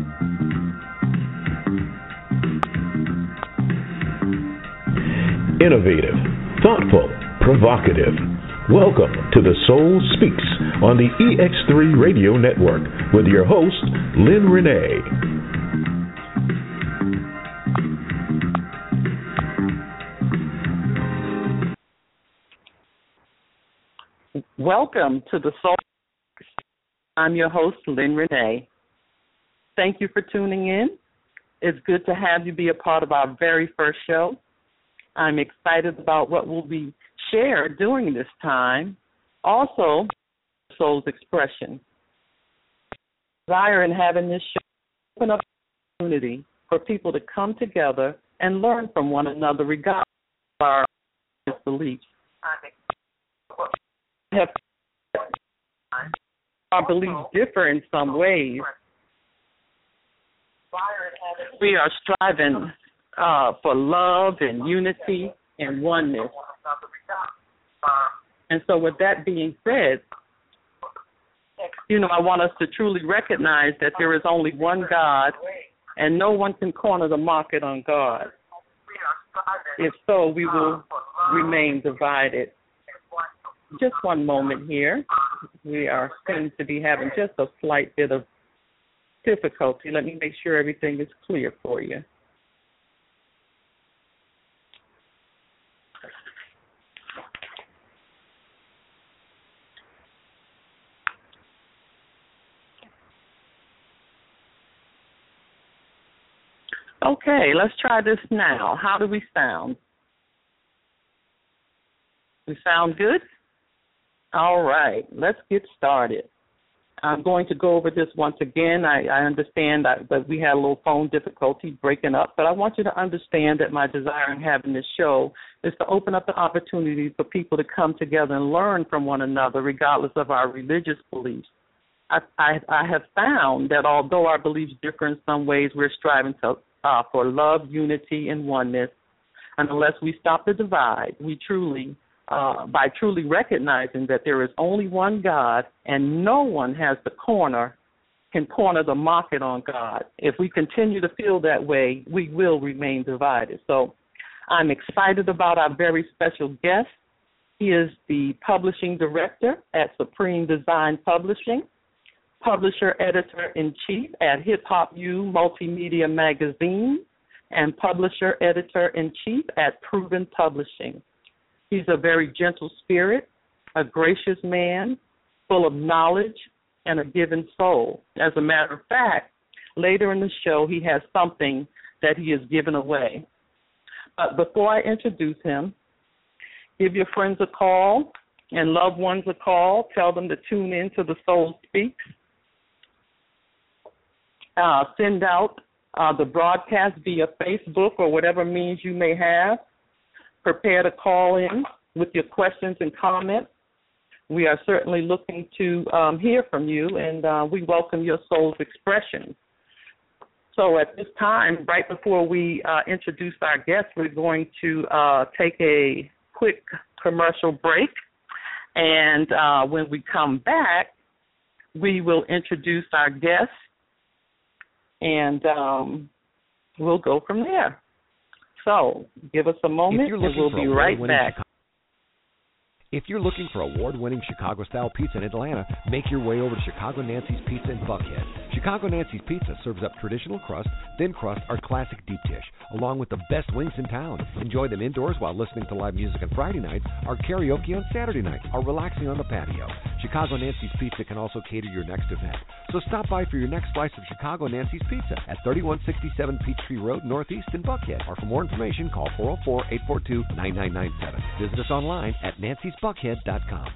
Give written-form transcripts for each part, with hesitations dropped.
Innovative, thoughtful, provocative. Welcome to The Soul Speaks on the EX3 Radio Network with your host, Lynn Renee. Welcome to The Soul Speaks. I'm your host, Lynn Renee. Thank you for tuning in. It's good to have you be a part of our very first show. I'm excited about what will be shared during this time. Also, soul's expression. Desire in having this show open up an opportunity for people to come together and learn from one another regardless of our beliefs. Our beliefs differ in some ways. We are striving for love and unity and oneness. And so with that being said, I want us to truly recognize that there is only one God and no one can corner the market on God. If so, we will remain divided. Just one moment here. We seem to be having just a slight bit of difficulty. Let me make sure everything is clear for you. Okay, let's try this now. How do we sound? We sound good? All right, let's get started. I'm going to go over this once again. I understand that we had a little phone difficulty breaking up, but I want you to understand that my desire in having this show is to open up the opportunity for people to come together and learn from one another regardless of our religious beliefs. I have found that although our beliefs differ in some ways, we're striving for love, unity, and oneness. And unless we stop the divide, we truly, by truly recognizing that there is only one God and no one can corner the market on God. If we continue to feel that way, we will remain divided. So I'm excited about our very special guest. He is the publishing director at Supreme Design Publishing, publisher editor-in-chief at Hip Hop U Multimedia Magazine, and publisher editor-in-chief at Proven Publishing. He's a very gentle spirit, a gracious man, full of knowledge, and a giving soul. As a matter of fact, later in the show, he has something that he has given away. But before I introduce him, give your friends a call and loved ones a call. Tell them to tune in to The Soul Speaks. Send out the broadcast via Facebook or whatever means you may have. Prepare to call in with your questions and comments. We are certainly looking to hear from you, and we welcome your soul's expression. So at this time, right before we introduce our guests, we're going to take a quick commercial break. And when we come back, we will introduce our guests, and we'll go from there. So give us a moment, and we'll be right back. If you're looking for award-winning Chicago-style pizza in Atlanta, make your way over to Chicago Nancy's Pizza in Buckhead. Chicago Nancy's Pizza serves up traditional crust, thin crust, or classic deep dish, along with the best wings in town. Enjoy them indoors while listening to live music on Friday nights, or karaoke on Saturday nights, or relaxing on the patio. Chicago Nancy's Pizza can also cater your next event. So stop by for your next slice of Chicago Nancy's Pizza at 3167 Peachtree Road, Northeast in Buckhead. Or for more information, call 404-842-9997. Visit us online at nancysbuckhead.com.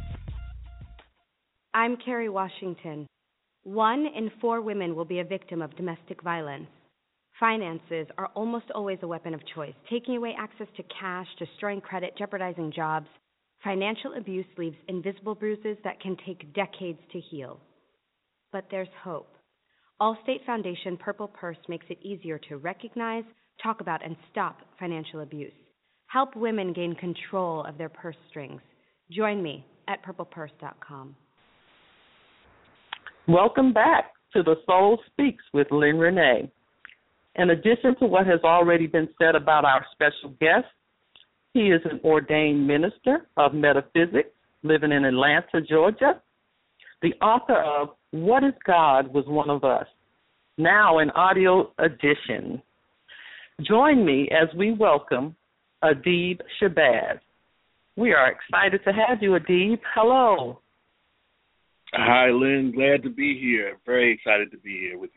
I'm Carrie Washington. 1 in 4 women will be a victim of domestic violence. Finances are almost always a weapon of choice, taking away access to cash, destroying credit, jeopardizing jobs. Financial abuse leaves invisible bruises that can take decades to heal. But there's hope. Allstate Foundation Purple Purse makes it easier to recognize, talk about, and stop financial abuse. Help women gain control of their purse strings. Join me at purplepurse.com. Welcome back to The Soul Speaks with Lynn Renee. In addition to what has already been said about our special guest, he is an ordained minister of metaphysics living in Atlanta, Georgia, the author of What is God Was One of Us, now in audio edition. Join me as we welcome Adib Shabazz. We are excited to have you, Adib. Hello. Hi, Lynn. Glad to be here. Very excited to be here with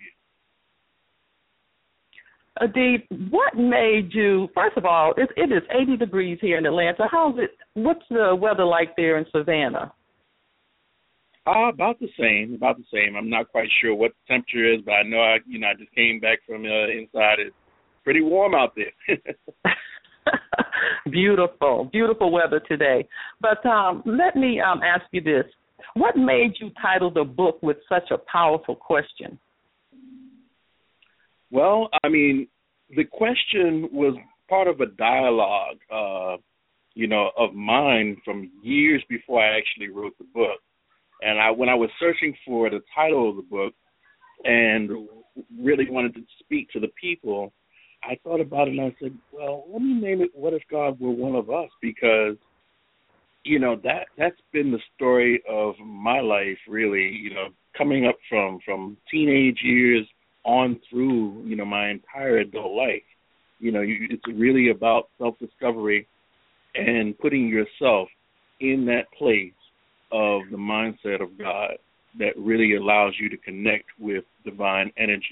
you. Adib, what made you, first of all, it is 80 degrees here in Atlanta. What's the weather like there in Savannah? About the same. I'm not quite sure what the temperature is, but I know I just came back from inside. It's pretty warm out there. Beautiful weather today. But let me ask you this. What made you title the book with such a powerful question? Well, I mean, the question was part of a dialogue, of mine from years before I actually wrote the book. And when I was searching for the title of the book and really wanted to speak to the people, I thought about it and I said, well, let me name it What If God Were One of Us? Because, that's been the story of my life, really, coming up from teenage years on through, my entire adult life. It's really about self-discovery and putting yourself in that place of the mindset of God that really allows you to connect with divine energy.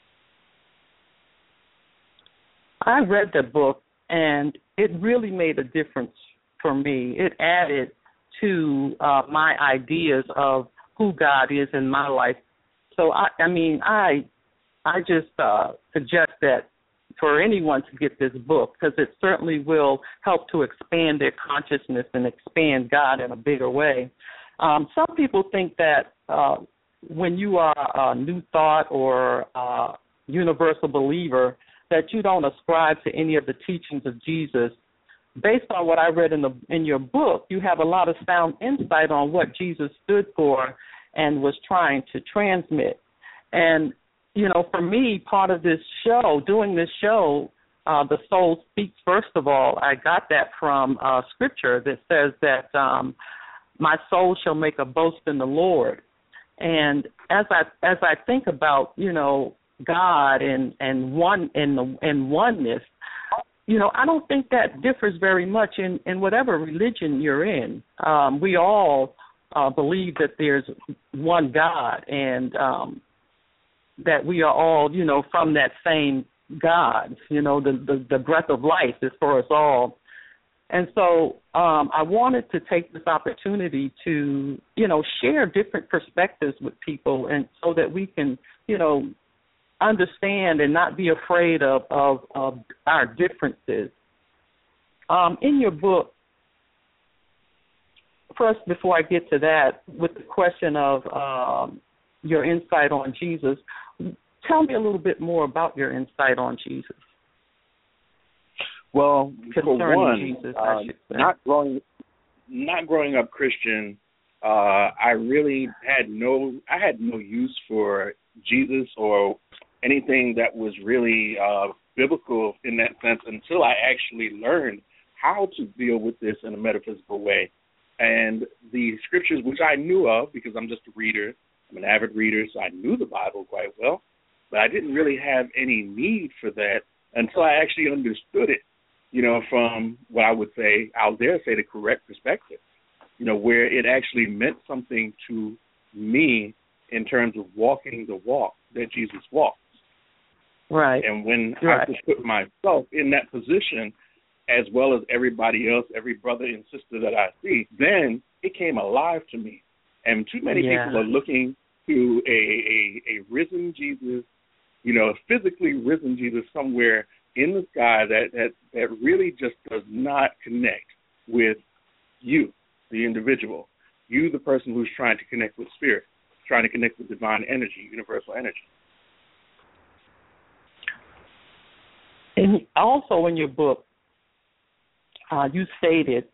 I read the book, and it really made a difference for me. It added to my ideas of who God is in my life. So, I just suggest that for anyone to get this book, because it certainly will help to expand their consciousness and expand God in a bigger way. Some people think that when you are a New Thought or universal believer, that you don't ascribe to any of the teachings of Jesus. Based on what I read in your book, you have a lot of sound insight on what Jesus stood for and was trying to transmit. And, for me, part of this show, doing this show, The Soul Speaks, first of all, I got that from Scripture that says that my soul shall make a boast in the Lord. And as I think about, God and oneness, I don't think that differs very much in whatever religion you're in. We all believe that there's one God and that we are all, from that same God. The breath of life is for us all. And so I wanted to take this opportunity to, share different perspectives with people, and so that we can, understand and not be afraid of our differences. In your book, first, before I get to that, with the question of your insight on Jesus, tell me a little bit more about your insight on Jesus. Well, for one, Jesus, I should say. not growing up Christian, I really had no use for Jesus or anything that was really biblical in that sense until I actually learned how to deal with this in a metaphysical way. And the scriptures, which I knew of because I'm just a reader, I'm an avid reader, so I knew the Bible quite well, but I didn't really have any need for that until I actually understood it, from what I would say, I'll dare say the correct perspective, where it actually meant something to me in terms of walking the walk that Jesus walked. Right. And when I just put myself in that position, as well as everybody else, every brother and sister that I see, then it came alive to me. And too many people are looking to a risen Jesus, a physically risen Jesus somewhere in the sky that really just does not connect with you, the individual, you, the person who's trying to connect with spirit, trying to connect with divine energy, universal energy. And also in your book, you stated,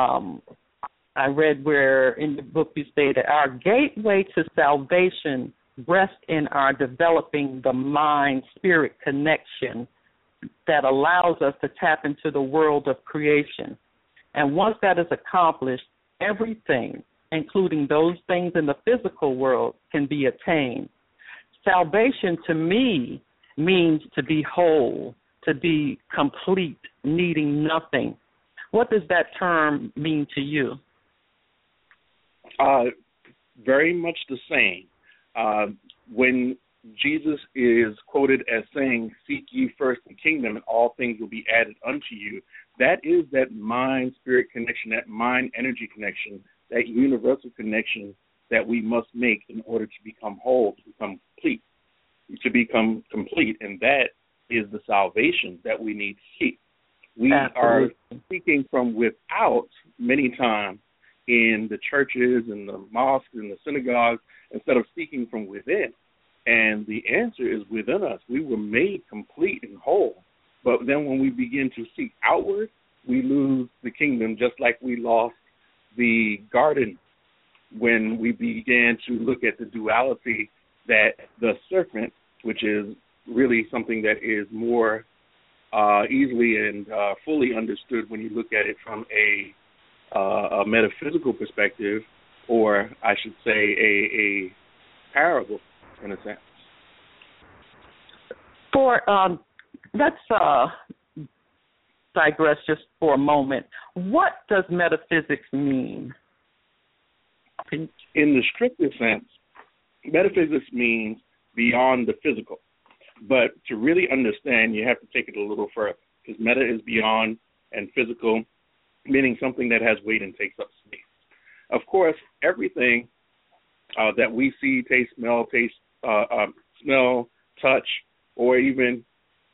I read where in the book you stated, our gateway to salvation rest in our developing the mind-spirit connection that allows us to tap into the world of creation. And once that is accomplished, everything, including those things in the physical world, can be attained. Salvation to me means to be whole, to be complete, needing nothing. What does that term mean to you? Very much the same. When Jesus is quoted as saying, "Seek ye first the kingdom, and all things will be added unto you," that is that mind-spirit connection, that mind-energy connection, that universal connection that we must make in order to become whole, to become complete, and that is the salvation that we need to seek. We Absolutely. Are seeking from without many times in the churches and the mosques and the synagogues instead of seeking from within. And the answer is within us. We were made complete and whole. But then when we begin to seek outward, we lose the kingdom, just like we lost the garden when we began to look at the duality that the serpent, which is really something that is more easily and fully understood when you look at it from a metaphysical perspective, or I should say a parable, in a sense. Let's digress just for a moment. What does metaphysics mean? In the strictest sense, metaphysics means beyond the physical. But to really understand, you have to take it a little further, because meta is beyond and physical, meaning something that has weight and takes up space. Of course, everything that we see, taste, smell, touch, or even,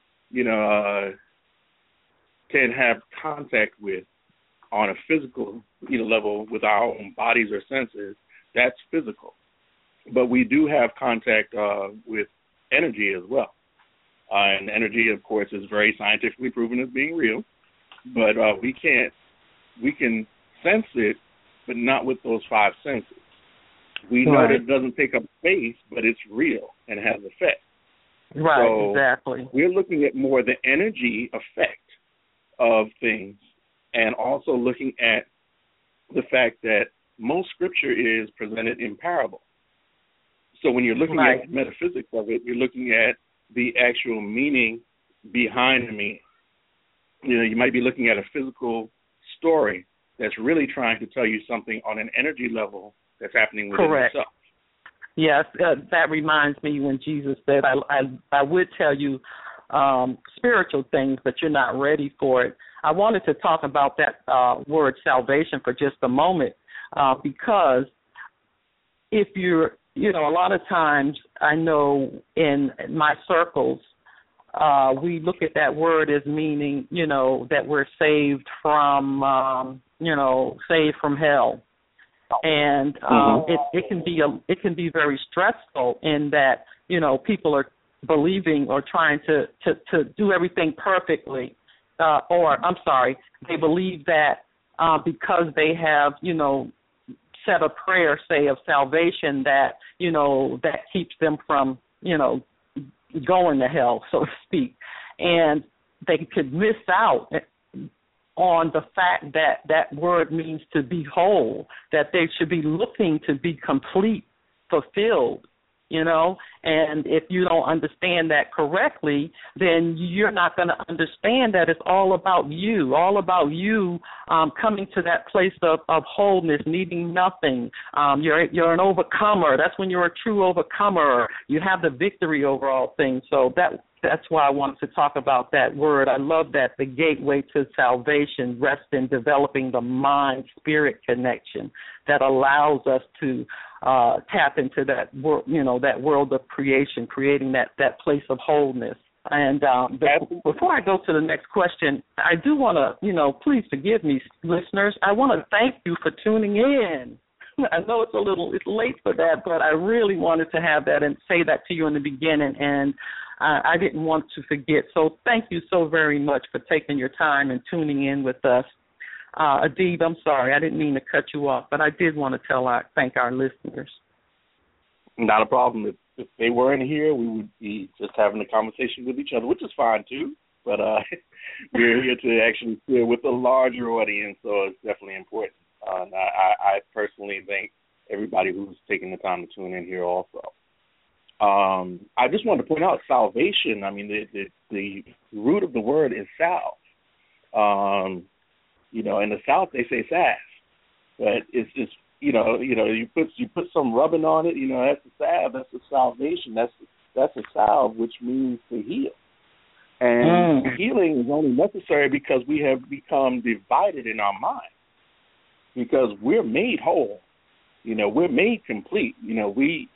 can have contact with on a physical, level with our own bodies or senses, that's physical. But we do have contact with energy as well. And energy, of course, is very scientifically proven as being real. But we can sense it, but not with those five senses. We know that it doesn't take up space, but it's real and has effect. Right, so exactly. We're looking at more the energy effect of things, and also looking at the fact that most scripture is presented in parable. So when you're looking at metaphysics of it, you're looking at the actual meaning behind the meaning. You might be looking at a physical story that's really trying to tell you something on an energy level that's happening within yourself. Yes, that reminds me when Jesus said, I would tell you spiritual things, but you're not ready for it. I wanted to talk about that word salvation for just a moment, because if you're, a lot of times I know in my circles, we look at that word as meaning, that we're saved from, saved from hell. And it can be very stressful in that, people are believing or trying to do everything perfectly. They believe that because they have, said a prayer, say, of salvation that, that keeps them from, going to hell, so to speak. And they could miss out on the fact that that word means to be whole, that they should be looking to be complete, fulfilled, and if you don't understand that correctly, then you're not going to understand that it's all about you coming to that place of wholeness, needing nothing. You're an overcomer. That's when you're a true overcomer. You have the victory over all things. So that's why I wanted to talk about that word. I love that, the gateway to salvation rests in developing the mind-spirit connection that allows us to tap into that world, that world of creation, creating that place of wholeness. And before I go to the next question, I do want to, please forgive me, listeners. I want to thank you for tuning in. I know it's late for that, but I really wanted to have that and say that to you in the beginning, and I didn't want to forget. So thank you so very much for taking your time and tuning in with us. Adib, I'm sorry, I didn't mean to cut you off, but I did want to thank our listeners. Not a problem. if they weren't here, we would be just having a conversation with each other, which is fine too. But we're here to actually share with a larger audience, so it's definitely important. And I personally thank everybody who's taking the time to tune in here also. I just wanted to point out salvation. I mean, the root of the word is salve. You know, in the South they say salve, but it's just you put some rubbing on it. You know, that's the salve. That's the salvation. That's a salve, which means to heal. And healing is only necessary because we have become divided in our mind. Because we're made whole, you know, we're made complete. You know,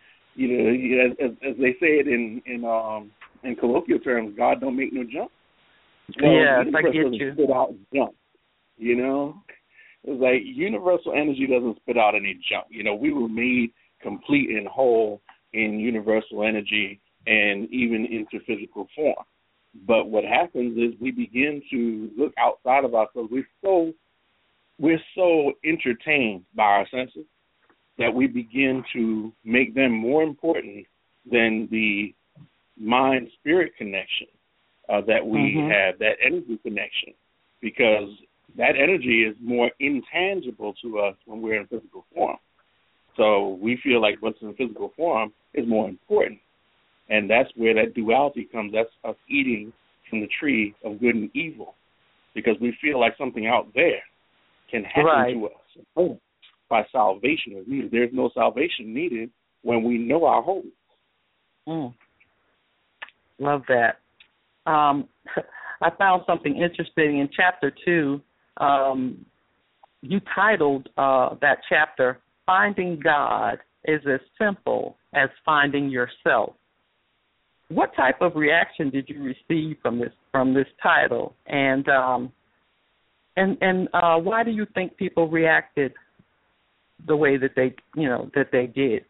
as they say it in colloquial terms, God don't make no junk. Well, yes, I get you. Spit out junk, you know. It's like universal energy doesn't spit out any junk. You know, we were made complete and whole in universal energy and even into physical form. But what happens is we begin to look outside of ourselves. We're so entertained by our senses that we begin to make them more important than the mind-spirit connection that we have, that energy connection, because that energy is more intangible to us when we're in physical form. So we feel like what's in physical form is more important. And that's where that duality comes. That's us eating from the tree of good and evil, because we feel like something out there can happen to us. Oh, by salvation is needed. There's no salvation needed when we know our hope. Love that. I found something interesting in chapter 2. You titled that chapter, "Finding God is as simple as finding yourself." What type of reaction did you receive from this title, and why do you think people reacted the way that they did?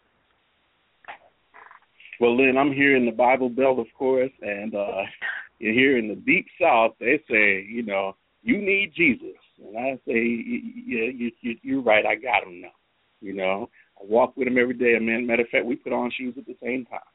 Well, Lynn, I'm here in the Bible Belt, of course, and you're here in the Deep South. They say, you know, you need Jesus, and I say, yeah, you're right. I got him now. You know, I walk with him every day. Matter of fact, we put on shoes at the same time.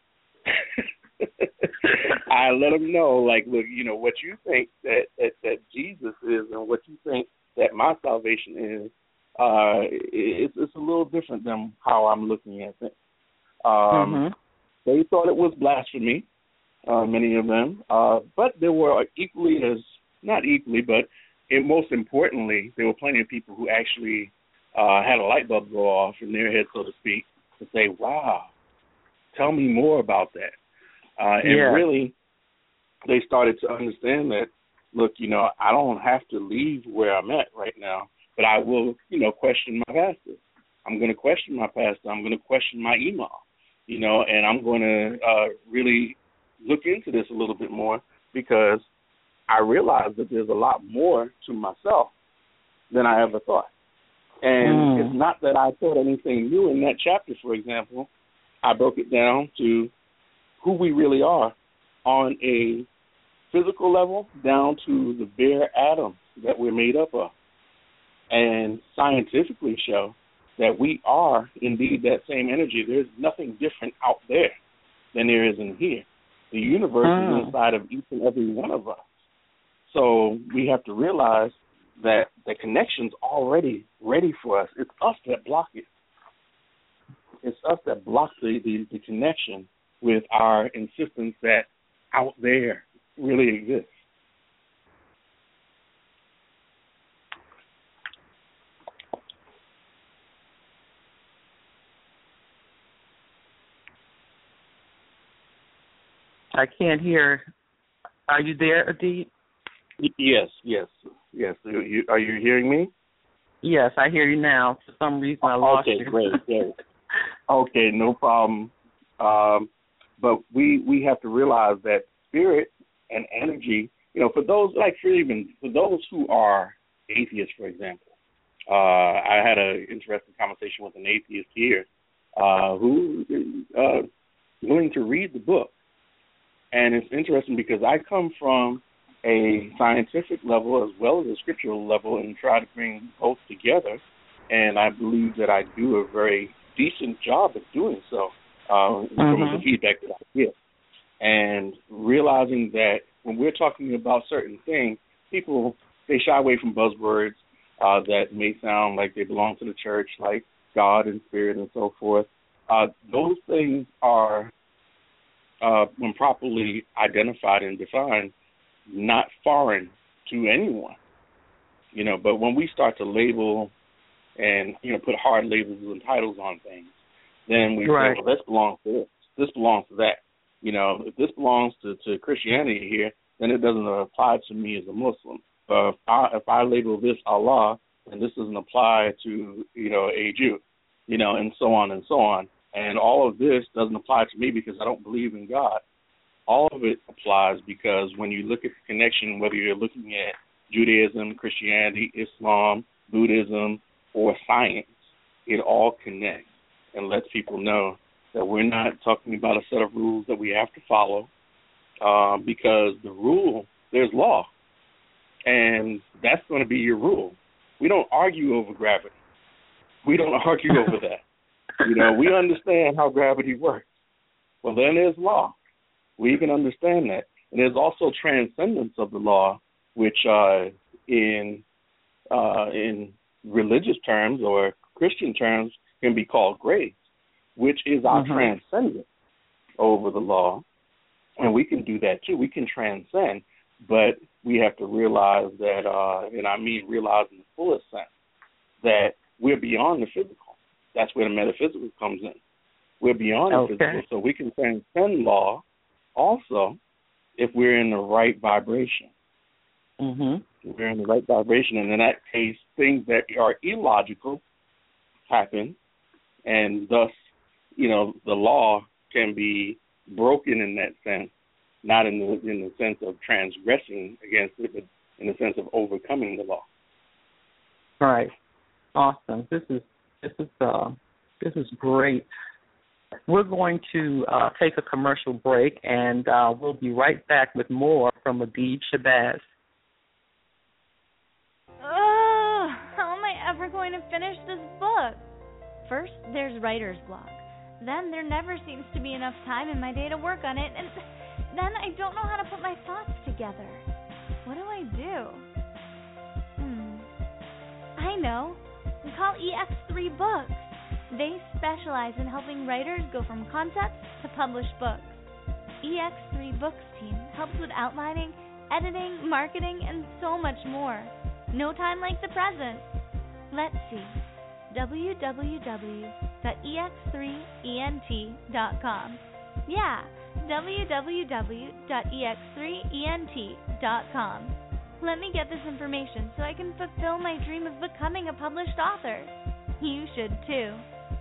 I let them know, like, look, you know, what you think that Jesus is and what you think that my salvation is, it's a little different than how I'm looking at things. They thought it was blasphemy, many of them, but there were not equally, but most importantly, there were plenty of people who actually had a light bulb go off in their head, so to speak, to say, wow, tell me more about that. And really, they started to understand that, look, you know, I don't have to leave where I'm at right now, but I will, you know, question my pastor. I'm going to question my pastor. I'm going to question my imam, you know, and I'm going to really look into this a little bit more, because I realize that there's a lot more to myself than I ever thought. And it's not that I thought anything new in that chapter, for example. I broke it down to who we really are on a physical level down to the bare atoms that we're made up of, and scientifically show that we are indeed that same energy. There's nothing different out there than there is in here. The universe is inside of each and every one of us. So we have to realize that the connection's already ready for us. It's us that block it. It's us that block the connection with our insistence that out there really exists. I can't hear. Are you there, Adib? Yes. Are you hearing me? Yes, I hear you now. For some reason, I lost you. Okay, great. Okay, no problem. But we have to realize that spirit and energy, you know, for those who are atheists, for example. I had an interesting conversation with an atheist here who is willing to read the book. And it's interesting because I come from a scientific level as well as a scriptural level and try to bring both together. And I believe that I do a very decent job of doing so. from the feedback that I get. And realizing that when we're talking about certain things, people, they shy away from buzzwords that may sound like they belong to the church, like God and spirit and so forth. Those things are, when properly identified and defined, not foreign to anyone. But when we start to label and, put hard labels and titles on things, then we say, well, this belongs to this. This belongs to that. If this belongs to Christianity here, then it doesn't apply to me as a Muslim. If I label this Allah, then this doesn't apply to, a Jew, and so on and so on. And all of this doesn't apply to me because I don't believe in God. All of it applies because when you look at the connection, whether you're looking at Judaism, Christianity, Islam, Buddhism, or science, it all connects and lets people know that we're not talking about a set of rules that we have to follow because the rule, there's law, and that's going to be your rule. We don't argue over gravity. We don't argue over that. We understand how gravity works. Well, then there's law. We can understand that. And there's also transcendence of the law, which in religious terms or Christian terms can be called grace, which is our transcendence over the law. And we can do that too. We can transcend, but we have to realize that, and I mean realize in the fullest sense, that we're beyond the physical. That's where the metaphysical comes in. We're beyond the physical, so we can transcend law also if we're in the right vibration. We're in the right vibration, and in that case, things that are illogical happen, and thus, the law can be broken in that sense, not in the sense of transgressing against it, but in the sense of overcoming the law. Right. Awesome. This is great. We're going to take a commercial break, and we'll be right back with more from Adib Shabazz. How am I ever going to finish this book? First, there's writer's block. Then there never seems to be enough time in my day to work on it, and then I don't know how to put my thoughts together. What do I do? I know. Call EX3 Books. They specialize in helping writers go from concept to published books. EX3 Books team helps with outlining, editing, marketing, and so much more. No time like the present. Let's see. www.ex3ent.com. Yeah, www.ex3ent.com. Let me get this information so I can fulfill my dream of becoming a published author. You should too.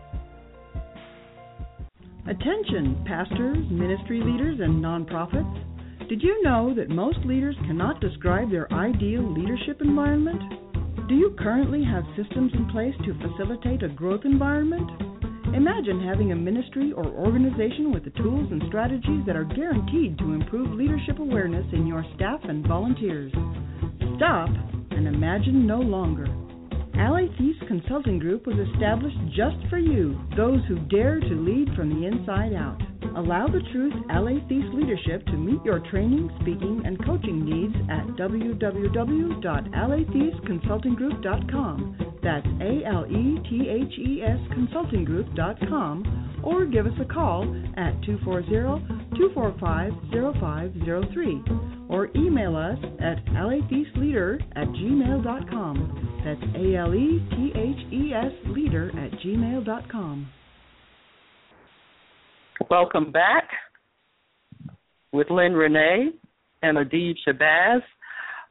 Attention, pastors, ministry leaders, and nonprofits. Did you know that most leaders cannot describe their ideal leadership environment? Do you currently have systems in place to facilitate a growth environment? Imagine having a ministry or organization with the tools and strategies that are guaranteed to improve leadership awareness in your staff and volunteers. Stop and imagine no longer. Alathis Consulting Group was established just for you, those who dare to lead from the inside out. Allow the Truth Alathis Leadership to meet your training, speaking, and coaching needs at www.alathisconsultinggroup.com. That's ALETHES consultinggroup.com, or give us a call at 240-245-0503, or email us at alathisleader@gmail.com. That's ALETHES leader@gmail.com. Welcome back with Lynn Renee and Adib Shabazz. I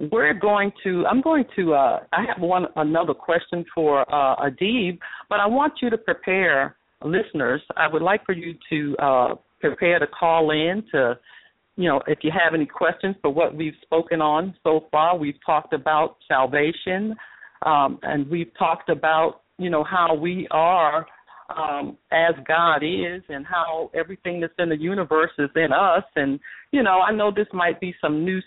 have another question for Adib, but I want you to prepare listeners. I would like for you to prepare to call in to, if you have any questions for what we've spoken on so far. We've talked about salvation, and we've talked about, how we are as God is, and how everything that's in the universe is in us. And, I know this might be some new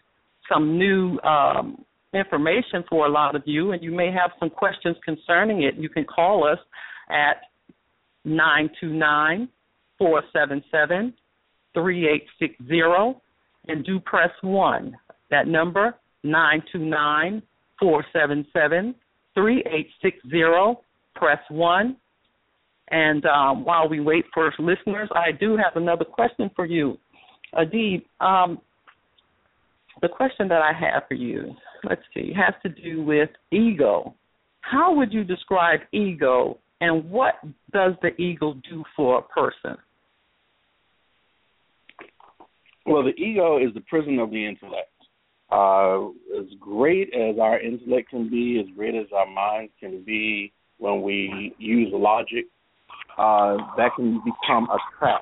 information for a lot of you, and you may have some questions concerning it. You can call us at 929-477-3860, and do press 1. That number, 929-477-3860, press 1. And while we wait for listeners, I do have another question for you. Adib, the question that I have for you, let's see, has to do with ego. How would you describe ego, and what does the ego do for a person? Well, the ego is the prison of the intellect. As great as our intellect can be, as great as our minds can be when we use logic, that can become a trap.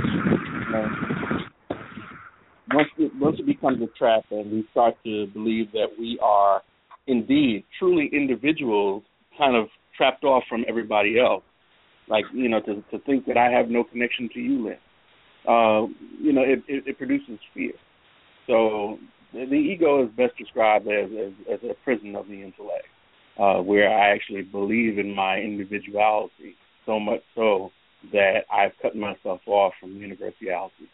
Once it becomes a trap and we start to believe that we are indeed truly individuals, kind of trapped off from everybody else, like, to think that I have no connection to you, Lynn, it produces fear. So the ego is best described as a prison of the intellect, where I actually believe in my individuality, so much so that I've cut myself off from universality.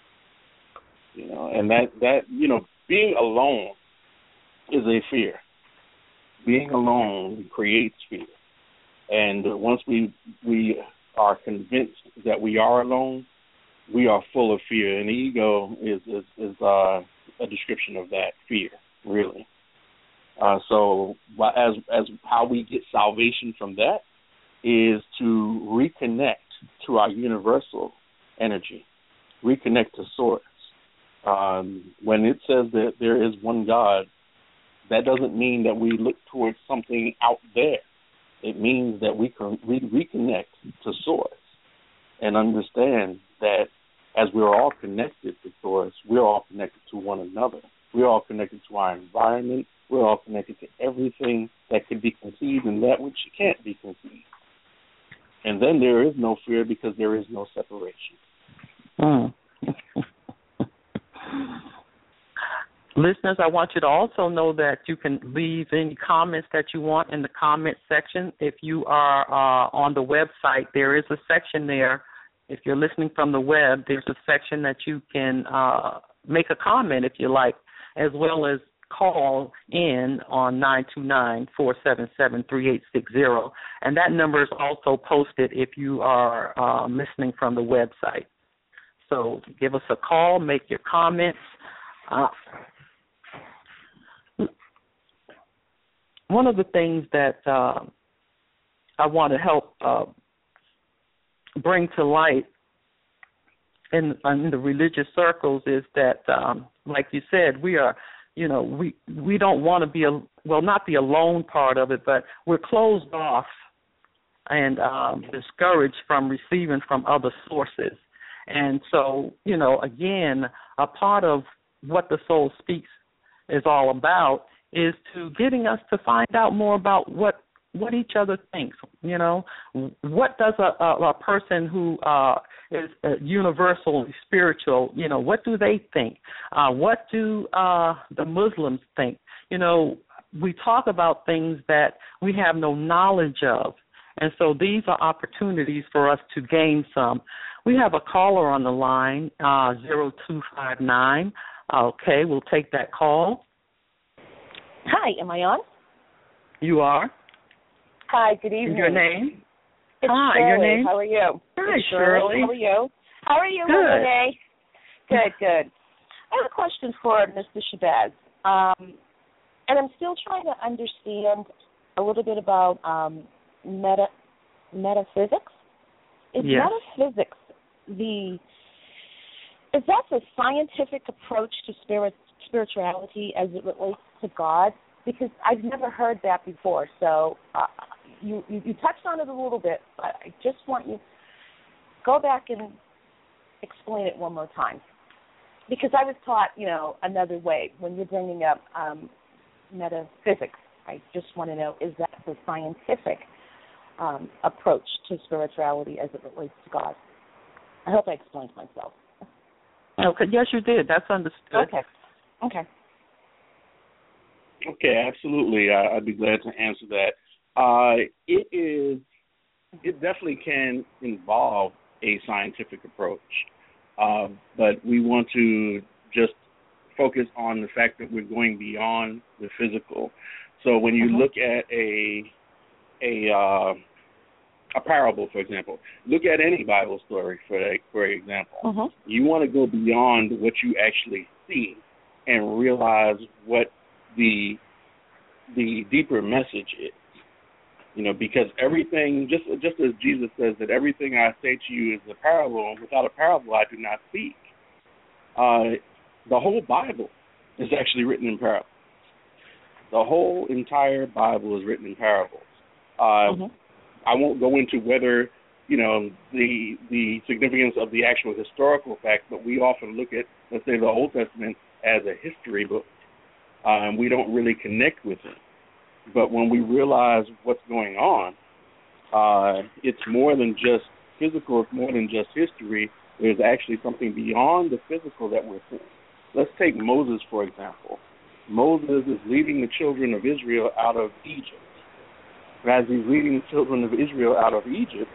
And that being alone is a fear. Being alone creates fear. And once we are convinced that we are alone, we are full of fear. And the ego is a description of that fear, really. So as how we get salvation from that is to reconnect to our universal energy, reconnect to Source. When it says that there is one God, that doesn't mean that we look towards something out there. It means that we can reconnect to Source and understand that as we're all connected to Source, we're all connected to one another. We're all connected to our environment. We're all connected to everything that could be conceived and that which can't be conceived. And then there is no fear because there is no separation. Listeners, I want you to also know that you can leave any comments that you want in the comment section. If you are on the website, there is a section there. If you're listening from the web, there's a section that you can make a comment if you like, as well as call in on 929-477-3860. And that number is also posted if you are listening from the website. So give us a call, make your comments. One of the things that I want to help bring to light in the religious circles is that, like you said, we are, we don't want to be, not the alone part of it, but we're closed off and discouraged from receiving from other sources. And so, again, a part of what the Soul Speaks is all about is to getting us to find out more about what each other thinks. What does a person who is universally spiritual, what do they think? What do the Muslims think? We talk about things that we have no knowledge of. And so these are opportunities for us to gain some. We have a caller on the line, 0259. Okay, we'll take that call. Hi, am I on? You are. Hi, good evening. Your name? It's Hi, Shirley. your name? How are you? Hi, it's Shirley. How are you? How are you, Good. Renee? Good. I have a question for Mr. Shabazz. And I'm still trying to understand a little bit about metaphysics. Is metaphysics the scientific approach to spirituality as it relates to God? Because I've never heard that before. So you touched on it a little bit, but I just want you to go back and explain it one more time. Because I was taught, another way. When you're bringing up metaphysics, I just want to know, is that the scientific approach to spirituality as it relates to God? I hope I explained myself. Okay, yes, you did. That's understood. Okay. Okay, absolutely. I'd be glad to answer that. It definitely can involve a scientific approach. But we want to just focus on the fact that we're going beyond the physical. So when you look at a parable, for example, look at any Bible story, for example. You want to go beyond what you actually see and realize what the deeper message is. You know, because everything, just as Jesus says that everything I say to you is a parable, and without a parable I do not speak. The whole Bible is actually written in parables. The whole entire Bible is written in parables. I won't go into whether, you know, the significance of the actual historical fact, but we often look at, let's say, the Old Testament as a history book, and we don't really connect with it. But when we realize what's going on, it's more than just physical, it's more than just history. There's actually something beyond the physical that we're seeing. Let's take Moses, for example. Moses is leading the children of Israel out of Egypt. As he's leading the children of Israel out of Egypt,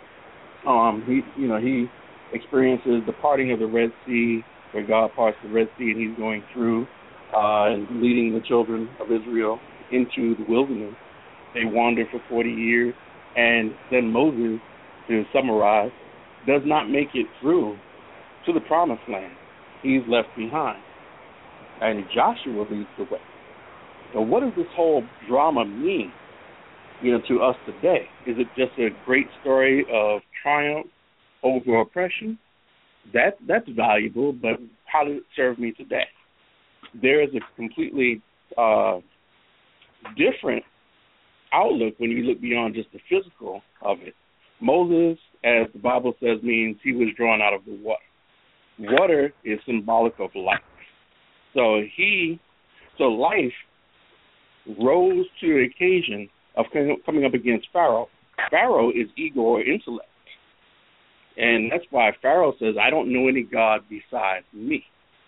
he experiences the parting of the Red Sea, where God parts the Red Sea, and he's going through and leading the children of Israel into the wilderness. They wander for 40 years, and then Moses, to summarize, does not make it through to the promised land. He's left behind. And Joshua leads the way. So what does this whole drama mean, to us today? Is it just a great story of triumph over oppression? That's valuable, but how does it serve me today? There is a completely different outlook when you look beyond just the physical of it. Moses, as the Bible says, means he was drawn out of the water. Water is symbolic of life. So life rose to the occasion of coming up against Pharaoh. Pharaoh is ego or intellect. And that's why Pharaoh says, I don't know any God besides me.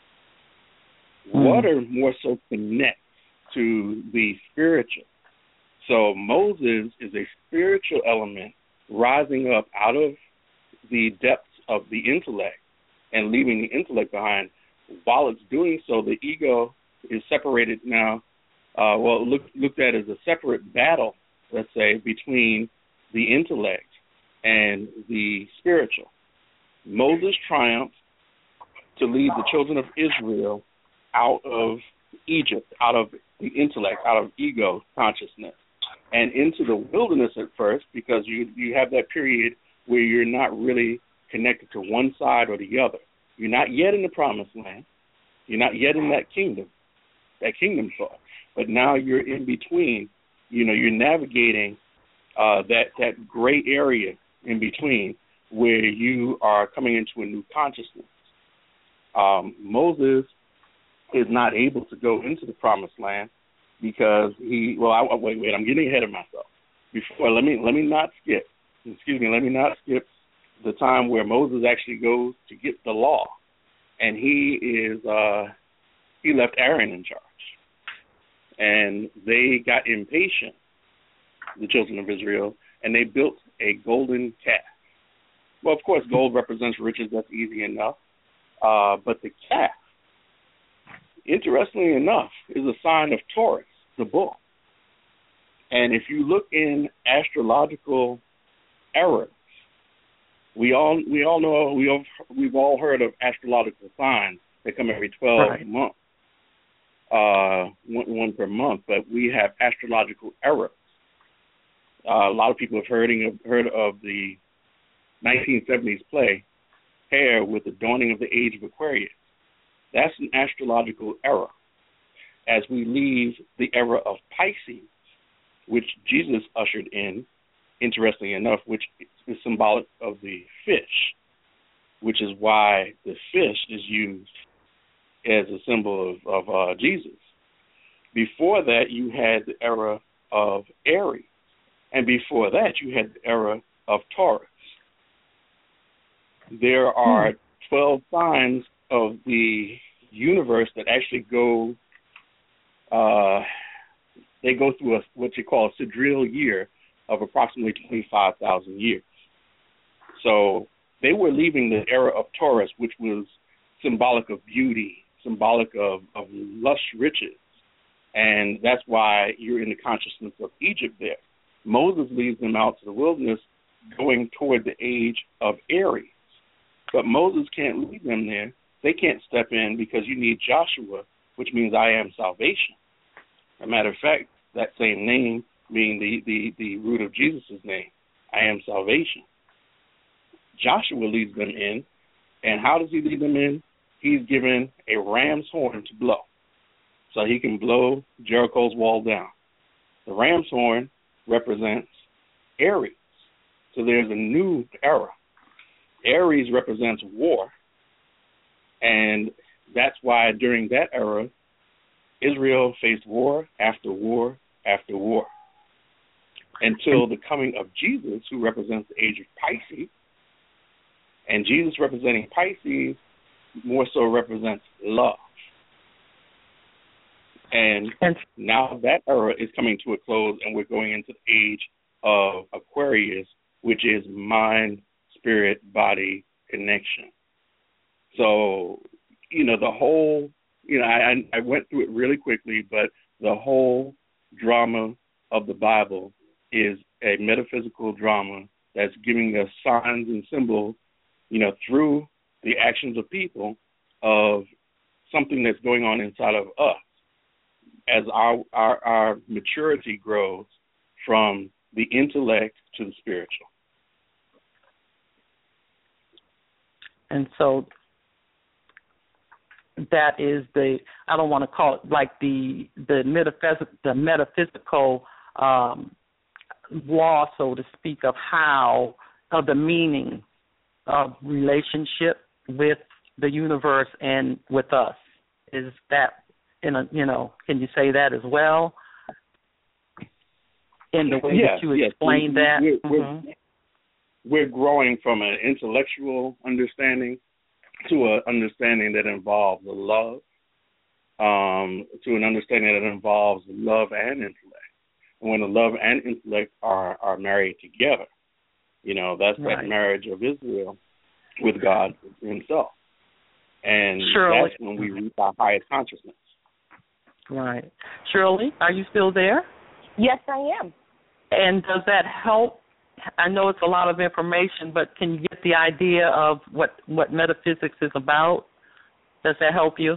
Water more so connects to the spiritual. So Moses is a spiritual element rising up out of the depths of the intellect and leaving the intellect behind. While it's doing so, the ego is separated now, looked at as a separate battle, let's say, between the intellect and the spiritual. Moses triumphed to lead the children of Israel out of Egypt, out of the intellect, out of ego consciousness, and into the wilderness at first, because you have that period where you're not really connected to one side or the other. You're not yet in the promised land. You're not yet in that kingdom thought. But now you're in between. You're navigating that gray area in between where you are coming into a new consciousness. Moses is not able to go into the promised land because wait, I'm getting ahead of myself. Let me not skip the time where Moses actually goes to get the law, and he left Aaron in charge, and they got impatient, the children of Israel, and they built a golden calf. Well, of course, gold represents riches. That's easy enough, but the calf, interestingly enough, is a sign of Taurus, the bull. And if you look in astrological errors, we've all heard of astrological signs that come every 12 months, one per month. But we have astrological errors. A lot of people have heard of the 1970s play Hair with the Dawning of the Age of Aquarius. That's an astrological era. As we leave the era of Pisces, which Jesus ushered in, interestingly enough, which is symbolic of the fish, which is why the fish is used as a symbol of Jesus. Before that, you had the era of Aries, and before that, you had the era of Taurus. There are 12 signs of the universe that actually go through what you call a sidereal year of approximately 25,000 years. So they were leaving the era of Taurus, which was symbolic of beauty, symbolic of lush riches. And that's why you're in the consciousness of Egypt there. Moses leads them out to the wilderness going toward the age of Aries. But Moses can't lead them there. They can't step in because you need Joshua, which means I am salvation. As a matter of fact, that same name being the root of Jesus' name, I am salvation. Joshua leads them in, and how does he lead them in? He's given a ram's horn to blow, so he can blow Jericho's wall down. The ram's horn represents Aries, so there's a new era. Aries represents war, and that's why during that era, Israel faced war after war after war, until the coming of Jesus, who represents the age of Pisces. And Jesus representing Pisces more so represents love. And now that era is coming to a close, and we're going into the age of Aquarius, which is mind, spirit, body connection. So, the whole, I went through it really quickly, but the whole drama of the Bible is a metaphysical drama that's giving us signs and symbols, through the actions of people, of something that's going on inside of us as our maturity grows from the intellect to the spiritual. And so that is I don't want to call it like the metaphysical law, so to speak, of the meaning of relationship with the universe and with us. Is that, can you say that as well? In the way that you explained that? We're growing from an intellectual understanding to an understanding that involves love, to an understanding that involves love and intellect. And when the love and intellect are married together, that's right. That marriage of Israel with God himself. And Shirley, that's when we reach our highest consciousness. Right. Shirley, are you still there? Yes, I am. And does that help? I know it's a lot of information, but can you get the idea of what metaphysics is about? Does that help you?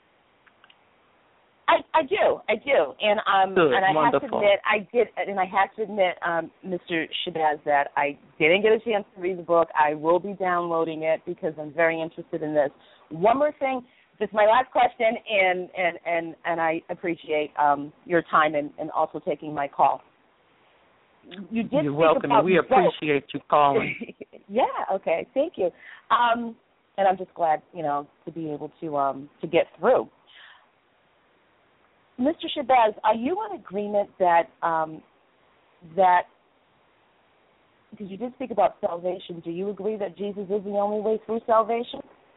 I do, and good, and I wonderful. have to admit, Mr. Shabazz, that I didn't get a chance to read the book. I will be downloading it because I'm very interested in this. One more thing, this is my last question, and I appreciate your time and also taking my call. You're welcome, and we appreciate you calling. Yeah, okay, thank you. And I'm just glad, to be able to get through. Mr. Shabazz, are you in agreement that because you did speak about salvation, do you agree that Jesus is the only way through salvation?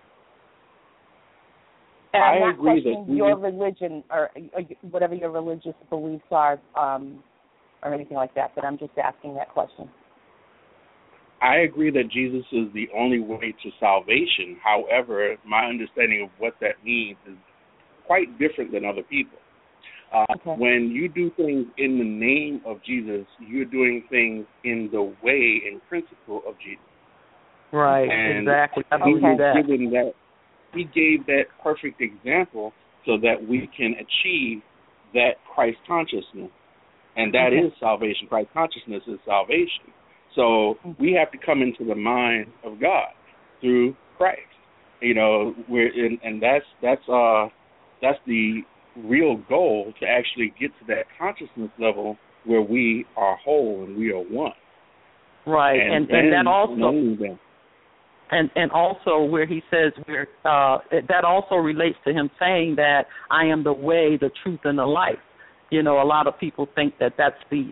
And I'm not questioning your religion or whatever your religious beliefs are, or anything like that, but I'm just asking that question. I agree that Jesus is the only way to salvation. However, my understanding of what that means is quite different than other people. Okay. When you do things in the name of Jesus, you're doing things in the way and principle of Jesus. Right, and exactly. I believe that. He gave that perfect example so that we can achieve that Christ consciousness. And that is salvation. Christ consciousness is salvation. So we have to come into the mind of God through Christ. And that's the real goal, to actually get to that consciousness level where we are whole and we are one. Right, and that also, and also where he says that also relates to him saying that I am the way, the truth, and the life. A lot of people think that that's the,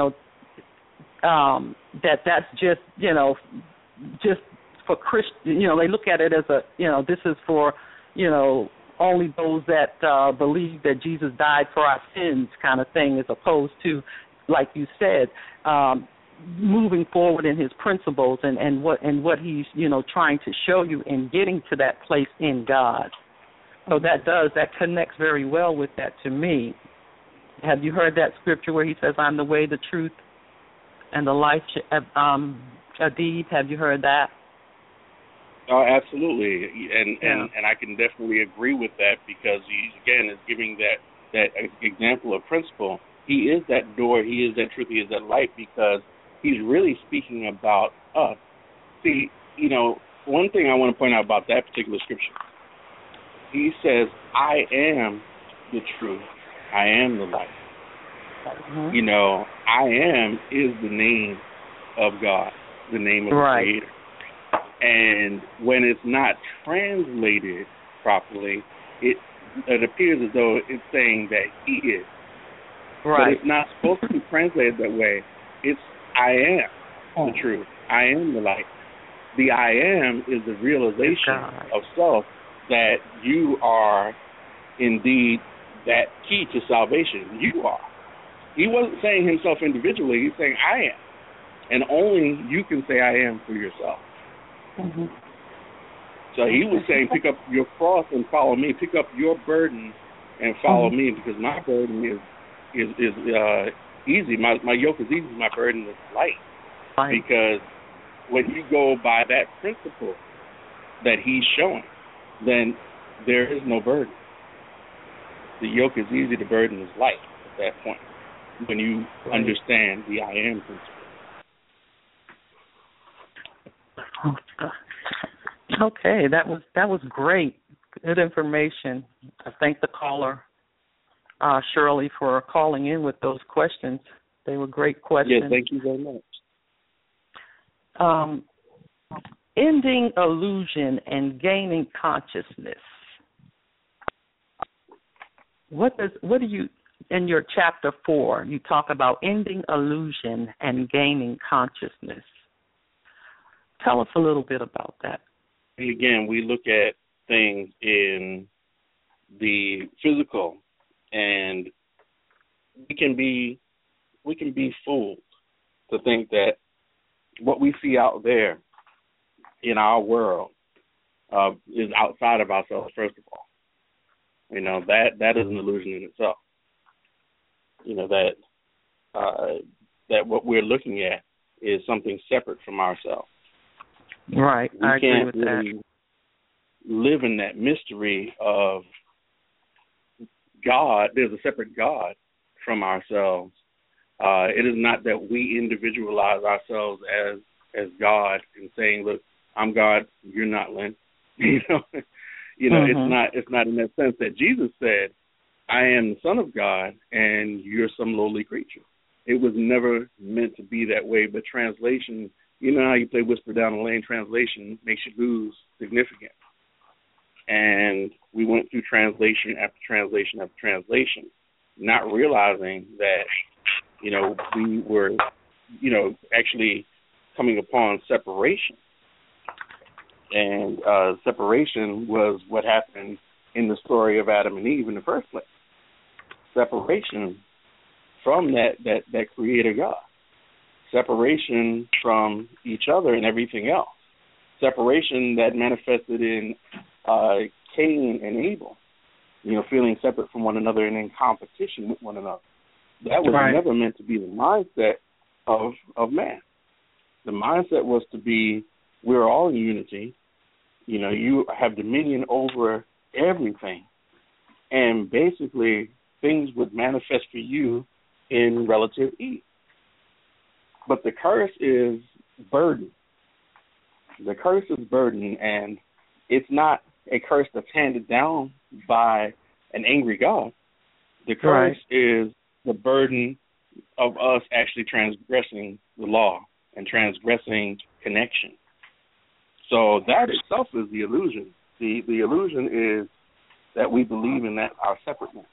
that's just, just for Christian. They look at it as this is for, only those that believe that Jesus died for our sins kind of thing, as opposed to, like you said, moving forward in his principles and what he's, trying to show you in getting to that place in God. So that connects very well with that to me. Have you heard that scripture where he says, I'm the way, the truth, and the life? Adib, have you heard that? Oh, absolutely, and I can definitely agree with that, because he, again, is giving that example of principle. He is that door, he is that truth, he is that light, because he's really speaking about us. See, one thing I want to point out about that particular scripture, he says, I am the truth, I am the light. Mm-hmm. I am is the name of God, the name of the Creator. And when it's not translated properly, it appears as though it's saying that he is. Right. But it's not supposed to be translated that way. It's I am the truth. I am the light. The I am is the realization of self, that you are indeed that key to salvation. You are. He wasn't saying himself individually. He's saying I am. And only you can say I am for yourself. Mm-hmm. So he was saying, pick up your cross and follow me. Pick up your burden and follow me, because my burden is easy. My yoke is easy. My burden is light. Because when you go by that principle that he's showing, then there is no burden. The yoke is easy. The burden is light at that point, when you understand the I am principle. Okay, that was great. Good information. I thank the caller, Shirley, for calling in with those questions. They were great questions. Yes, thank you very much. Ending illusion and gaining consciousness. What do you, in your chapter 4, you talk about ending illusion and gaining consciousness. Tell us a little bit about that. And again, we look at things in the physical, and we can be fooled to think that what we see out there in our world is outside of ourselves. First of all, that is an illusion in itself. That what we're looking at is something separate from ourselves. Right, I agree with that. We can't really live in that mystery of God. There's a separate God from ourselves. It is not that we individualize ourselves as God and saying, "Look, I'm God, you're not, Lynn." It's not in that sense that Jesus said, "I am the Son of God, and you're some lowly creature." It was never meant to be that way. But translation, how you play Whisper Down the Lane, translation makes you lose significance. And we went through translation after translation after translation, not realizing that, we were, actually coming upon separation. And separation was what happened in the story of Adam and Eve in the first place. Separation from that Creator God. Separation from each other and everything else. Separation that manifested in Cain and Abel, feeling separate from one another and in competition with one another. That was never meant to be the mindset of man. The mindset was to be, we're all in unity. You have dominion over everything. And basically, things would manifest for you in relative ease. But the curse is burden. The curse is burden, and it's not a curse that's handed down by an angry God. The curse is the burden of us actually transgressing the law and transgressing connection. So that itself is the illusion. The illusion is that we believe in that our separateness.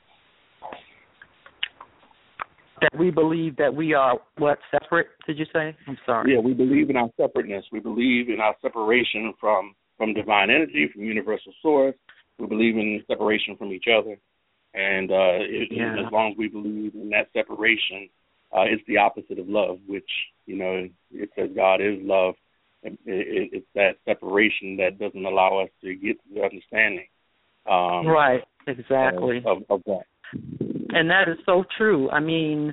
That we believe that we are, separate, did you say? I'm sorry. Yeah, we believe in our separateness. We believe in our separation from divine energy, from universal source. We believe in separation from each other. And as long as we believe in that separation, it's the opposite of love, which, it says God is love. It's that separation that doesn't allow us to get to the understanding. Right, exactly. Of that. And that is so true. I mean,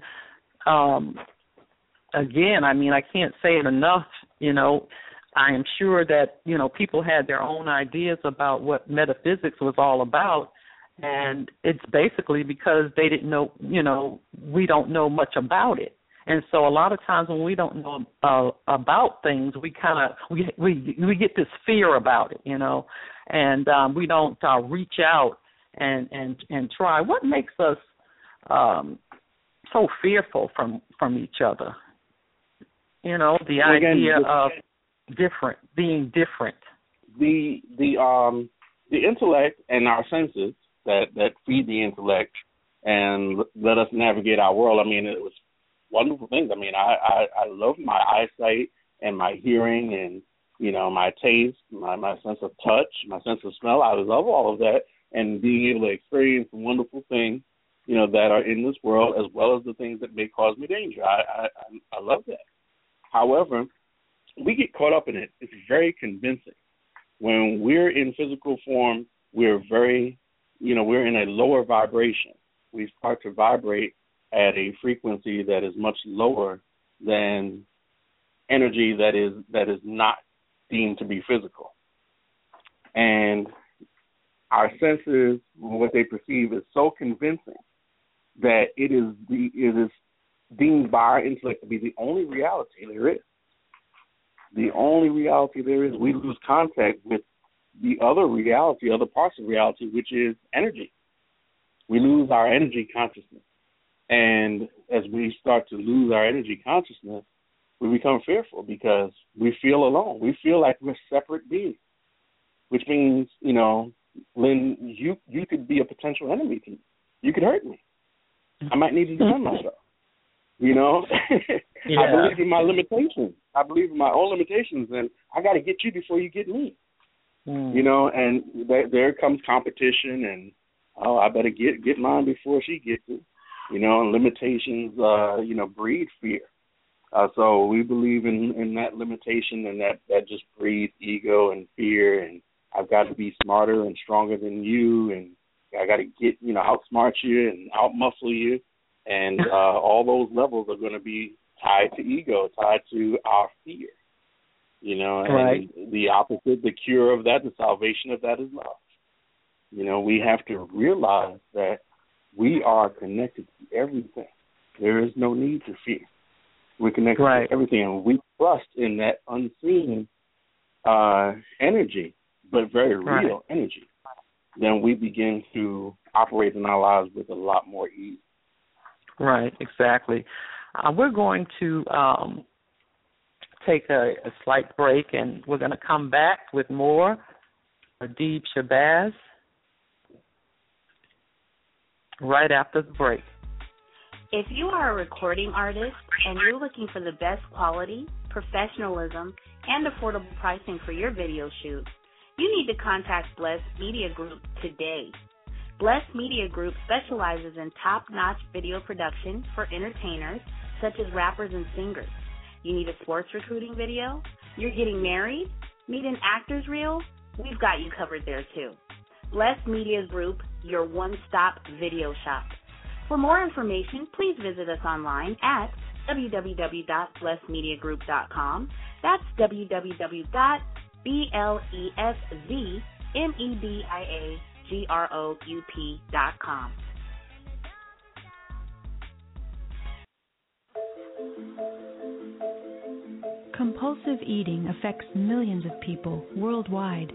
again, I can't say it enough, I am sure that, people had their own ideas about what metaphysics was all about, and it's basically because they didn't know, we don't know much about it. And so a lot of times when we don't know about things, we kind of we get this fear about it, and we don't reach out and try. What makes us so fearful from each other? The idea of being different. The intellect and our senses that feed the intellect and let us navigate our world. It was wonderful things. I love my eyesight and my hearing and, my taste, my sense of touch, my sense of smell. I love all of that, and being able to experience wonderful things, that are in this world, as well as the things that may cause me danger. I love that. However, we get caught up in it. It's very convincing. When we're in physical form, we're very, we're in a lower vibration. We start to vibrate at a frequency that is much lower than energy that is not deemed to be physical. And our senses, what they perceive, is so convincing that it is deemed by our intellect to be the only reality there is. The only reality there is. We lose contact with the other reality, other parts of reality, which is energy. We lose our energy consciousness. And as we start to lose our energy consciousness, we become fearful because we feel alone. We feel like we're separate beings, which means, Lynn, you could be a potential enemy to me. You could hurt me. I might need to defend myself. Yeah. I believe in my limitations. I believe in my own limitations, and I got to get you before you get me. And there comes competition, and I better get mine before she gets it. And limitations, breed fear. So we believe in that limitation, and that just breeds ego and fear, and I've got to be smarter and stronger than you, and I got to get, outsmart you and outmuscle you. And all those levels are going to be tied to ego, tied to our fear. And right. The opposite, the cure of that, the salvation of that is love. We have to realize that we are connected to everything. There is no need to fear. We're connected to everything, and we trust in that unseen energy, but very real energy. Then we begin to operate in our lives with a lot more ease. Right, exactly. We're going to take a slight break, and we're going to come back with more Adib Shabazz right after the break. If you are a recording artist and you're looking for the best quality, professionalism, and affordable pricing for your video shoot, you need to contact Bless Media Group today. Bless Media Group specializes in top-notch video production for entertainers such as rappers and singers. You need a sports recruiting video? You're getting married? Need an actor's reel? We've got you covered there too. Bless Media Group, your one-stop video shop. For more information, please visit us online at www.blessmediagroup.com. That's www.blessmediagroup.com. Compulsive eating affects millions of people worldwide.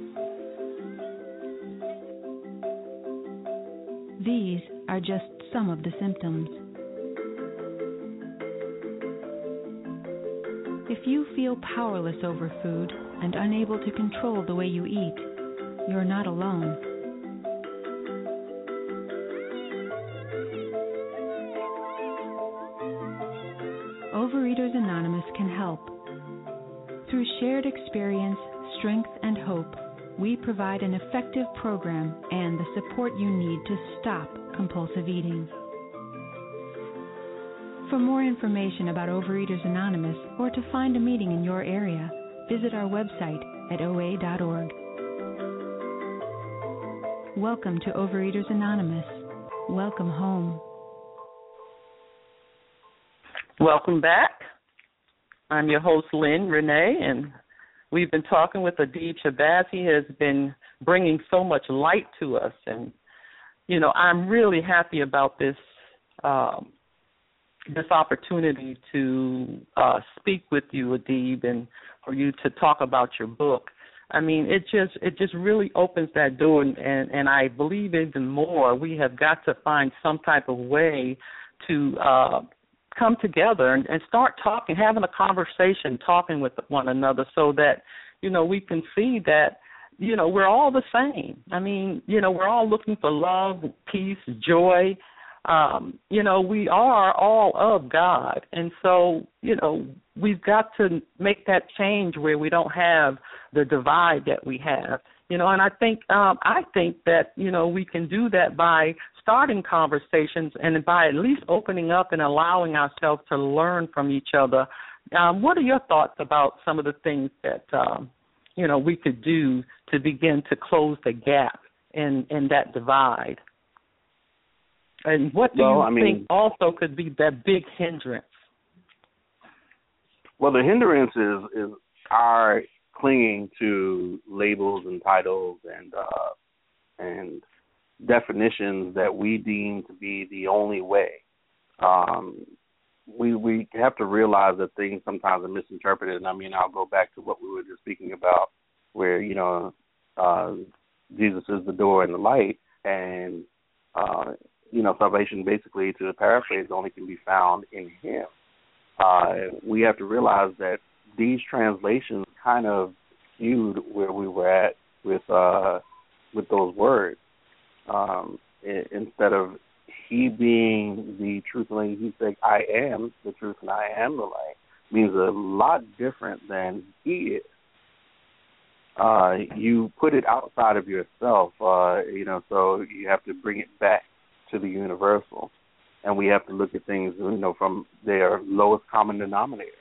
These are just some of the symptoms. If you feel powerless over food and unable to control the way you eat, you're not alone. Overeaters Anonymous can help. Through shared experience, strength, and hope, we provide an effective program and the support you need to stop compulsive eating. For more information about Overeaters Anonymous or to find a meeting in your area, visit our website at oa.org. Welcome to Overeaters Anonymous. Welcome home. Welcome back. I'm your host, Lynn Renee, and we've been talking with Adib Shabazz. He has been bringing so much light to us, and, you know, I'm really happy about this this opportunity to speak with you, Adib, and for you to talk about your book. I mean, it just really opens that door, and I believe even more we have got to find some type of way to come together and start talking, having a conversation, talking with one another so that, you know, we can see that, you know, we're all the same. I mean, you know, we're all looking for love, peace, joy. You know, we are all of God. And so, you know, we've got to make that change where we don't have the divide that we have. You know, and I think that, you know, we can do that by starting conversations and by at least opening up and allowing ourselves to learn from each other. What are your thoughts about some of the things that, you know, we could do to begin to close the gap in that divide? And what do you think also could be that big hindrance? Well, the hindrance is our clinging to labels and titles and definitions that we deem to be the only way. We have to realize that things sometimes are misinterpreted. And I mean, I'll go back to what we were just speaking about, where, you know, Jesus is the door and the light, and you know, salvation basically, to paraphrase, only can be found in Him. We have to realize that these translations kind of skewed where we were at with those words. Instead of He being the truth and light, He said, "I am the truth and I am the light," means a lot different than He is. You put it outside of yourself, you know, so you have to bring it back to the universal, and we have to look at things, you know, from their lowest common denominator.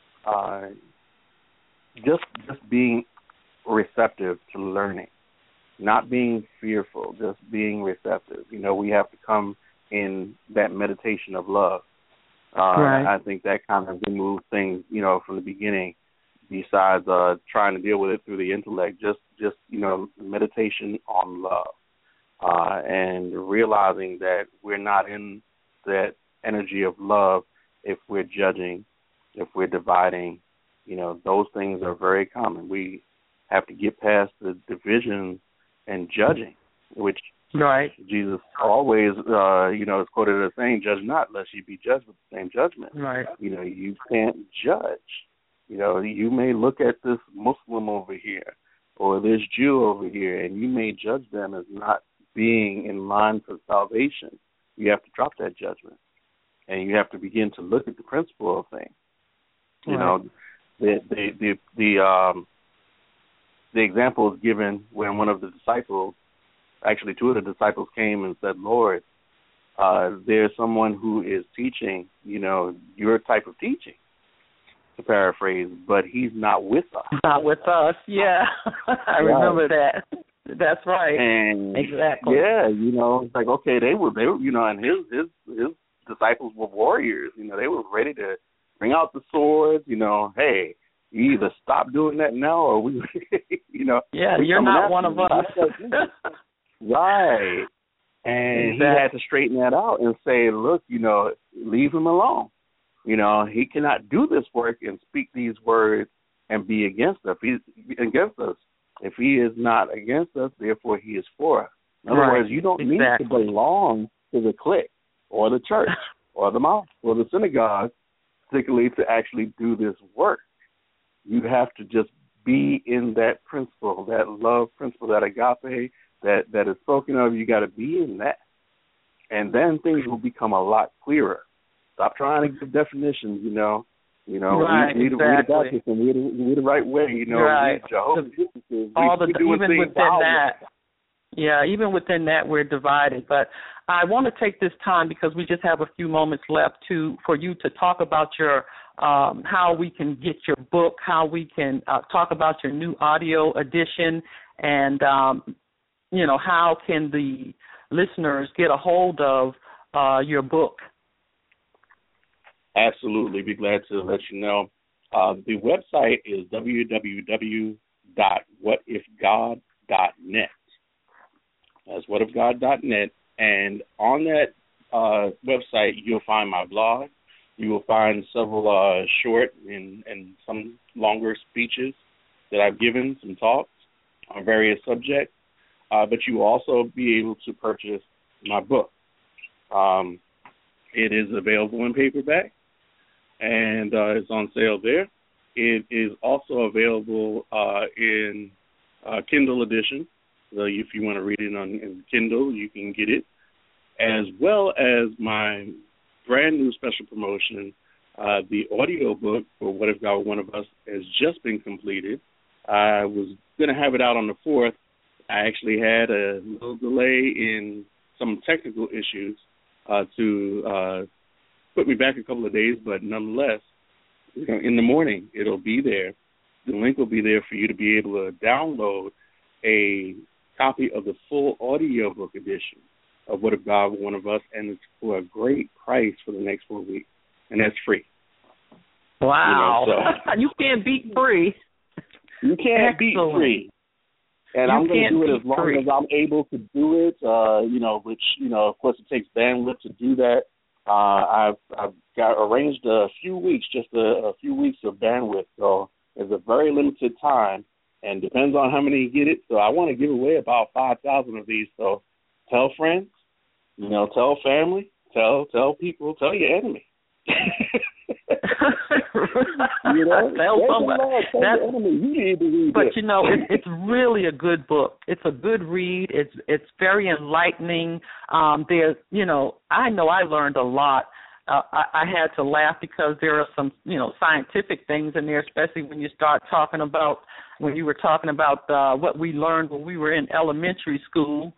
Just being receptive to learning, not being fearful, just being receptive. You know, we have to come in that meditation of love. Right. I think that kind of removes things, you know, from the beginning. Besides trying to deal with it through the intellect, just you know, meditation on love. And realizing that we're not in that energy of love if we're judging, if we're dividing. You know, those things are very common. We have to get past the division and judging, which right. Jesus always, you know, is quoted as saying, "Judge not, lest you be judged with the same judgment." Right. You know, you can't judge. You know, you may look at this Muslim over here or this Jew over here, and you may judge them as not being in line for salvation. You have to drop that judgment, and you have to begin to look at the principle of things. You know, the example is given when one of the disciples, actually two of the disciples, came and said, "Lord, there's someone who is teaching, you know, your type of teaching," to paraphrase, "but he's not with us." Not with us, yeah. I remember that. That's right. And exactly. Yeah, you know, it's like, okay, they were, you know, and his disciples were warriors. You know, they were ready to bring out the swords. You know, hey, you either stop doing that now, or we, you know. Yeah, you're not one of us. Right. And he had to straighten that out and say, look, you know, leave him alone. You know, he cannot do this work and speak these words and be against us. He's against us. If he is not against us, therefore he is for us. In other words, you don't need to belong to the clique or the church or the mosque or the synagogue, particularly to actually do this work. You have to just be in that principle, that love principle, that agape that is spoken of. You got to be in that. And then things will become a lot clearer. Stop trying to give definitions, you know. You know, we the Baptists and we're the right way, you know. Right. Jehovah's Witnesses, even within that. Yeah, even within that we're divided. But I want to take this time because we just have a few moments left for you to talk about your how we can get your book, how we can talk about your new audio edition, and how can the listeners get a hold of your book. Absolutely, be glad to let you know. The website is www.whatifgod.net. That's whatifgod.net. And on that website, you'll find my blog. You will find several short and some longer speeches that I've given, some talks on various subjects. But you will also be able to purchase my book. It is available in paperback, and it's on sale there. It is also available in Kindle edition. So if you want to read it in Kindle, you can get it, as well as my brand new special promotion. The audio book for What If God Were One of Us has just been completed. I was going to have it out on the 4th. I actually had a little delay in some technical issues to put me back a couple of days, but nonetheless, in the morning it'll be there. The link will be there for you to be able to download a copy of the full audiobook edition of What If God Were One of Us, and it's for a great price for the next 4 weeks, and that's free. Wow. You can't beat free. You can't beat free. And I'm going to do it as long as I'm able to do it, which, of course, it takes bandwidth to do that. I've got arranged a few weeks, just a few weeks of bandwidth. So it's a very limited time, and depends on how many get it. So I want to give away about 5,000 of these. So tell friends, tell family, tell people, tell your enemy. Tell somebody. But it's really a good book. It's a good read. It's very enlightening. There's, I know I learned a lot. I had to laugh because there are some, scientific things in there, especially when you start talking about when you were talking about what we learned when we were in elementary school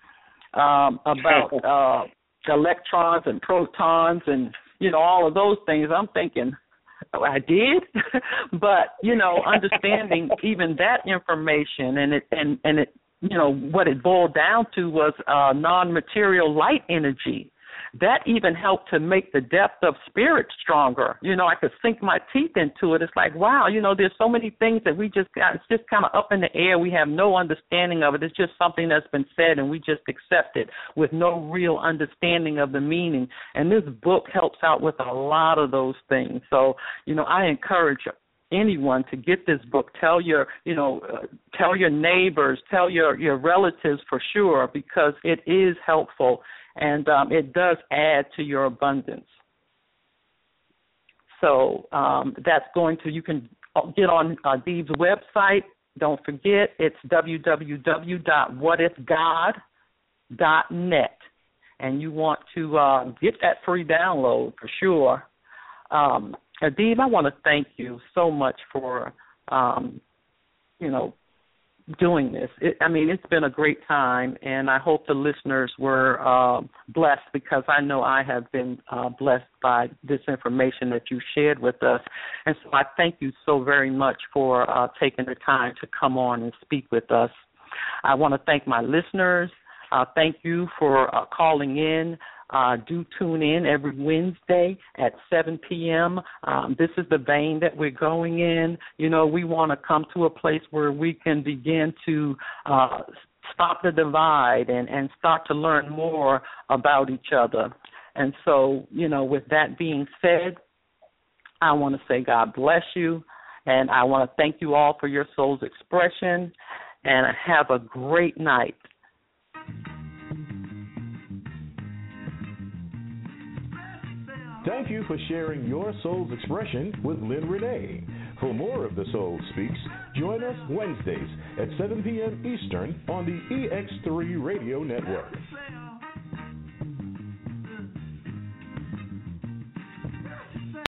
about electrons and protons and all of those things. I'm thinking, I did, but understanding even that information and it what it boiled down to was non-material light energy. That even helped to make the depth of spirit stronger. I could sink my teeth into it. It's like, wow, there's so many things that we just got. It's just kind of up in the air. We have no understanding of it. It's just something that's been said, and we just accept it with no real understanding of the meaning. And this book helps out with a lot of those things. So, I encourage anyone to get this book. Tell your neighbors, tell your relatives for sure, because it is helpful. And it does add to your abundance. So you can get on Deeb's website. Don't forget, it's www.whatifgod.net. And you want to get that free download for sure. Deeb, I want to thank you so much for, doing this. It's been a great time, and I hope the listeners were blessed, because I know I have been blessed by this information that you shared with us. And so I thank you so very much for taking the time to come on and speak with us. I want to thank my listeners. Thank you for calling in. Do tune in every Wednesday at 7 p.m. This is the vein that we're going in. We want to come to a place where we can begin to stop the divide and start to learn more about each other. And so, with that being said, I want to say God bless you, and I want to thank you all for your soul's expression, and have a great night. Thank you for sharing your soul's expression with Lynn Renee. For more of The Soul Speaks, join us Wednesdays at 7 p.m. Eastern on the EX3 Radio Network.